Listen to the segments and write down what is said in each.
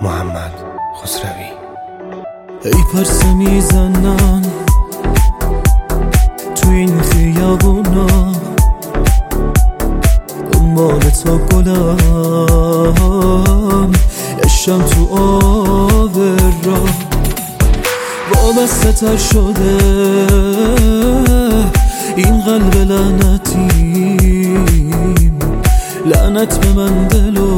محمد خسروی. ای پرسه میزنن تو این خیابونا، دنبال تو گلم یشم تو آب را وابسته تر شده این قلب لعنتیم. لعنت به من دلو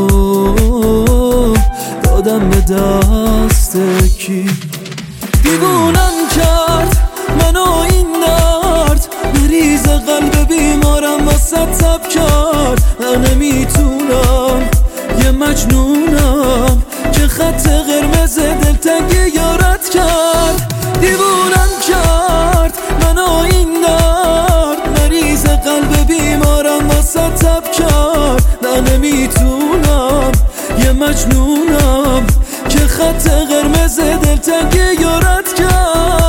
دادم به دست کی. دیوونم کرد منو این درد، مریض قلب بیمارم واسه تب کرد. من نمیتونم یه مجنونم که خط قرمز دلتنگی یارت کرد. دیوونم کرد منو این درد، مریض قلب بیمارم واسه تب کرد. من نمیتونم یه مجنونم که خط قرمز دلتنگی یارت کرد.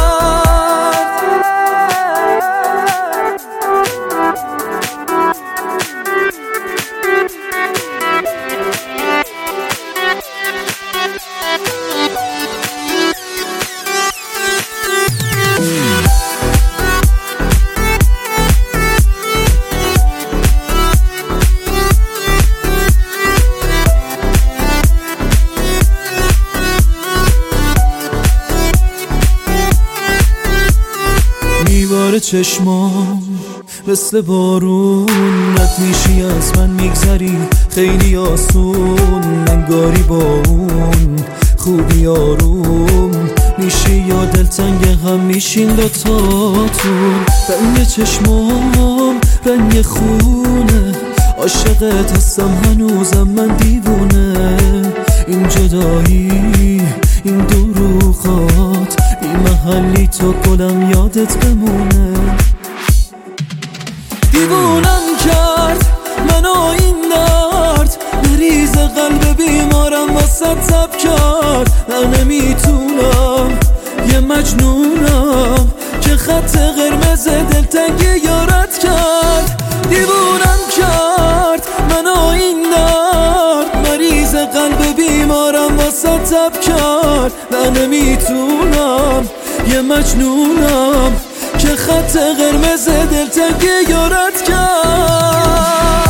میباره چشمام مثل بارون، رد میشی از من میگذری خیلی آسون. انگاری با اون خوبی آروم میشی یا دلتنگ هم میشین دوتاتون. رنگ چشمام رنگ خونه، عاشقت هستم هنوزم من دیوونه. این جدایی این دروغات بی محلی تو گلم یادت بمونه. دیوونم کرد منو این درد، مریض قلب بیمارم واسه تب کرد. من نمیتونم یه مجنونم که خط قرمز دلتنگی یارت کرد. دیوونم کرد منو این درد، مریض قلب بیمارم واسه تب کرد. من نمیتونم یه مجنونم که خط قرمز دلتنگی یارت کرد.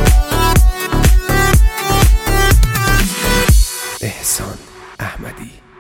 احسان احمدی.